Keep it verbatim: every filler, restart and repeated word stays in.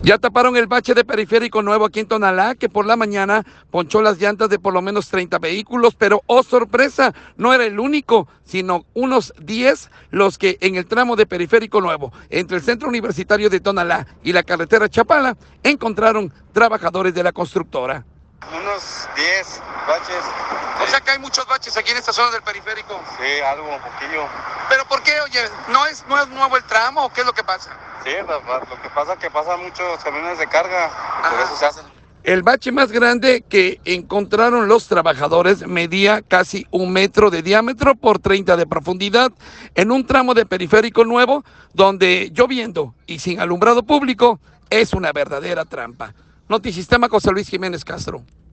Ya taparon el bache de Periférico Nuevo aquí en Tonalá, que por la mañana ponchó las llantas de por lo menos treinta vehículos, pero oh sorpresa, no era el único, sino unos diez los que en el tramo de Periférico Nuevo, entre el Centro Universitario de Tonalá y la carretera Chapala, encontraron trabajadores de la constructora. Unos diez baches. O sea que hay muchos baches aquí en esta zona del periférico. Sí, algo, un poquillo. ¿Pero por qué, oye? ¿No es, no es nuevo el tramo o qué es lo que pasa? Sí, lo, lo que pasa es que pasan muchos camiones de carga, por Ajá. eso se hacen. El bache más grande que encontraron los trabajadores medía casi un metro de diámetro por treinta de profundidad en un tramo de Periférico Nuevo donde lloviendo y sin alumbrado público es una verdadera trampa. Notisistema José Luis Jiménez Castro.